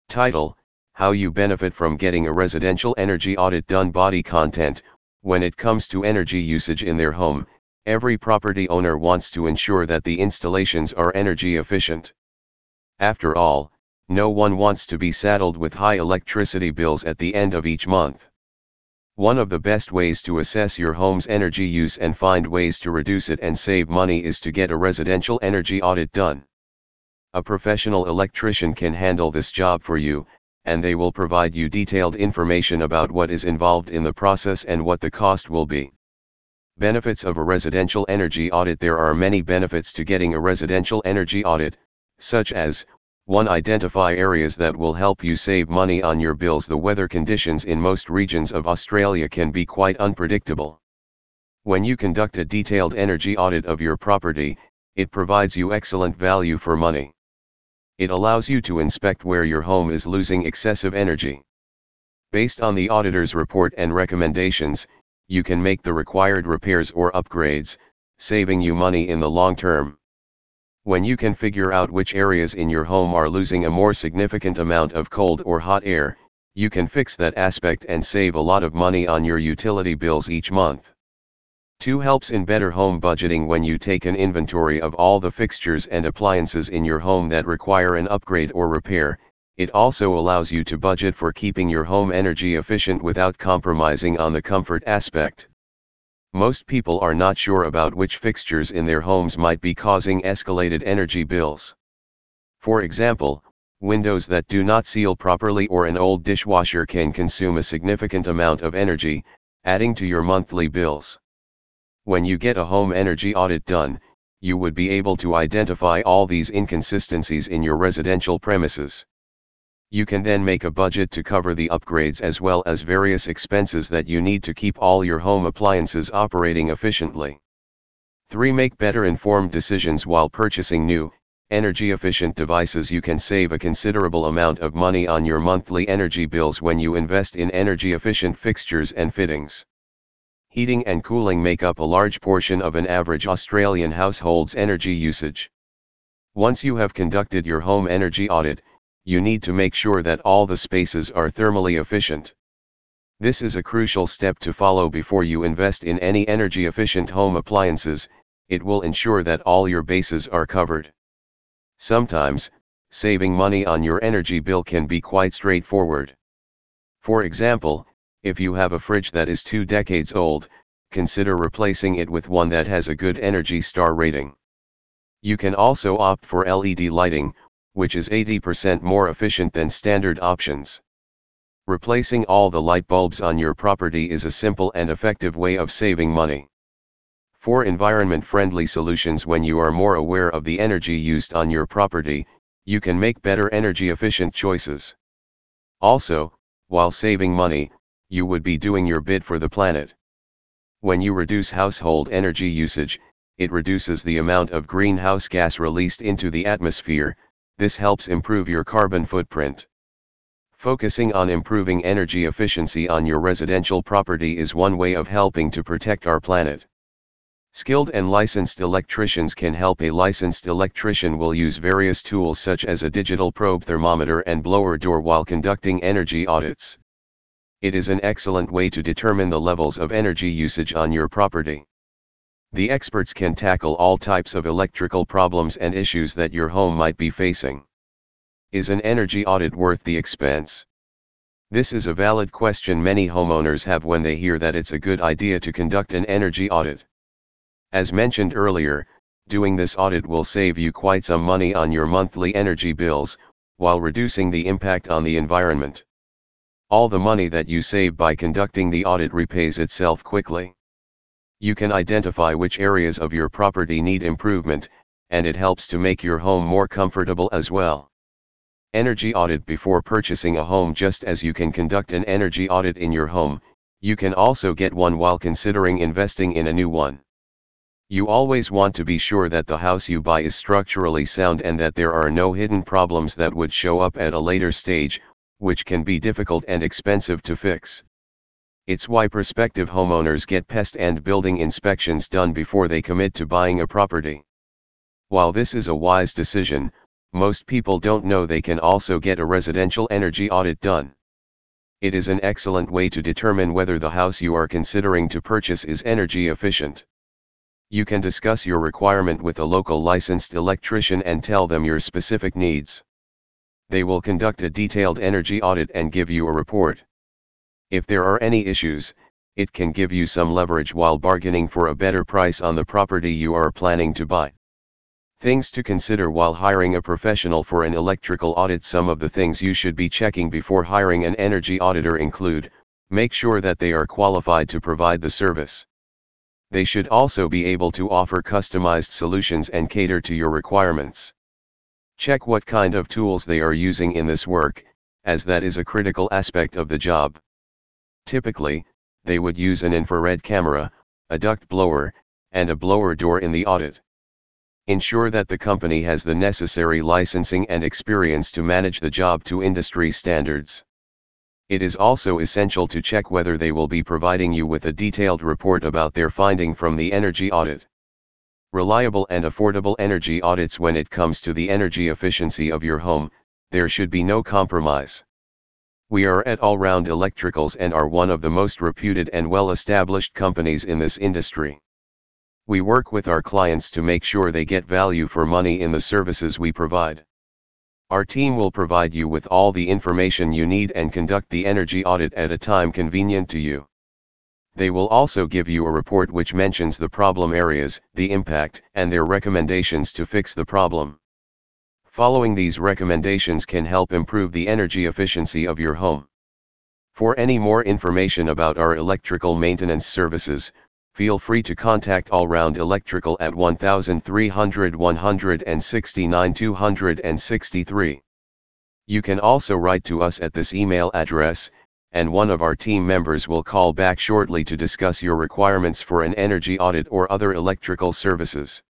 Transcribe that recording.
Title: How you benefit from getting a residential energy audit done. Body content: when it comes to energy usage in their home, every property owner wants to ensure that the installations are energy efficient. After all, no one wants to be saddled with high electricity bills at the end of each month. One of the best ways to assess your home's energy use and find ways to reduce it and save money is to get a residential energy audit done. A professional electrician can handle this job for you, and they will provide you detailed information about what is involved in the process and what the cost will be. Benefits of a residential energy audit: there are many benefits to getting a residential energy audit, such as 1. Identify areas that will help you save money on your bills. The weather conditions in most regions of Australia can be quite unpredictable. When you conduct a detailed energy audit of your property, it provides you excellent value for money. It allows you to inspect where your home is losing excessive energy. Based on the auditor's report and recommendations, you can make the required repairs or upgrades, saving you money in the long term. When you can figure out which areas in your home are losing a more significant amount of cold or hot air, you can fix that aspect and save a lot of money on your utility bills each month. 2. Helps in better home budgeting: when you take an inventory of all the fixtures and appliances in your home that require an upgrade or repair, it also allows you to budget for keeping your home energy efficient without compromising on the comfort aspect. Most people are not sure about which fixtures in their homes might be causing escalated energy bills. For example, windows that do not seal properly or an old dishwasher can consume a significant amount of energy, adding to your monthly bills. When you get a home energy audit done, you would be able to identify all these inconsistencies in your residential premises. You can then make a budget to cover the upgrades as well as various expenses that you need to keep all your home appliances operating efficiently. 3. Make better informed decisions while purchasing new, energy-efficient devices. You can save a considerable amount of money on your monthly energy bills when you invest in energy-efficient fixtures and fittings. Heating and cooling make up a large portion of an average Australian household's energy usage. Once you have conducted your home energy audit, you need to make sure that all the spaces are thermally efficient. This is a crucial step to follow before you invest in any energy-efficient home appliances. It will ensure that all your bases are covered. Sometimes, saving money on your energy bill can be quite straightforward. For example, if you have a fridge that is 2 decades old, consider replacing it with one that has a good Energy Star rating. You can also opt for LED lighting, which is 80% more efficient than standard options. Replacing all the light bulbs on your property is a simple and effective way of saving money. 4. Environment-friendly solutions: when you are more aware of the energy used on your property, you can make better energy-efficient choices. Also, while saving money, you would be doing your bit for the planet. When you reduce household energy usage, it reduces the amount of greenhouse gas released into the atmosphere. This helps improve your carbon footprint. Focusing on improving energy efficiency on your residential property is one way of helping to protect our planet. Skilled and licensed electricians can help. A licensed electrician will use various tools such as a digital probe thermometer and blower door while conducting energy audits. It is an excellent way to determine the levels of energy usage on your property. The experts can tackle all types of electrical problems and issues that your home might be facing. Is an energy audit worth the expense? This is a valid question many homeowners have when they hear that it's a good idea to conduct an energy audit. As mentioned earlier, doing this audit will save you quite some money on your monthly energy bills, while reducing the impact on the environment. All the money that you save by conducting the audit repays itself quickly. You can identify which areas of your property need improvement, and it helps to make your home more comfortable as well. Energy audit before purchasing a home: just as you can conduct an energy audit in your home, you can also get one while considering investing in a new one. You always want to be sure that the house you buy is structurally sound and that there are no hidden problems that would show up at a later stage, which can be difficult and expensive to fix. It's why prospective homeowners get pest and building inspections done before they commit to buying a property. While this is a wise decision, most people don't know they can also get a residential energy audit done. It is an excellent way to determine whether the house you are considering to purchase is energy efficient. You can discuss your requirement with a local licensed electrician and tell them your specific needs. They will conduct a detailed energy audit and give you a report. If there are any issues, it can give you some leverage while bargaining for a better price on the property you are planning to buy. Things to consider while hiring a professional for an electrical audit. Some of the things you should be checking before hiring an energy auditor include: make sure that they are qualified to provide the service. They should also be able to offer customized solutions and cater to your requirements. Check what kind of tools they are using in this work, as that is a critical aspect of the job. Typically, they would use an infrared camera, a duct blower, and a blower door in the audit. Ensure that the company has the necessary licensing and experience to manage the job to industry standards. It is also essential to check whether they will be providing you with a detailed report about their finding from the energy audit. Reliable and affordable energy audits. When it comes to the energy efficiency of your home, there should be no compromise. We are at All Round Electricals and are one of the most reputed and well-established companies in this industry. We work with our clients to make sure they get value for money in the services we provide. Our team will provide you with all the information you need and conduct the energy audit at a time convenient to you. They will also give you a report which mentions the problem areas, the impact, and their recommendations to fix the problem. Following these recommendations can help improve the energy efficiency of your home. For any more information about our electrical maintenance services, feel free to contact All Round Electrical at 1300 169 263. You can also write to us at this email address, and one of our team members will call back shortly to discuss your requirements for an energy audit or other electrical services.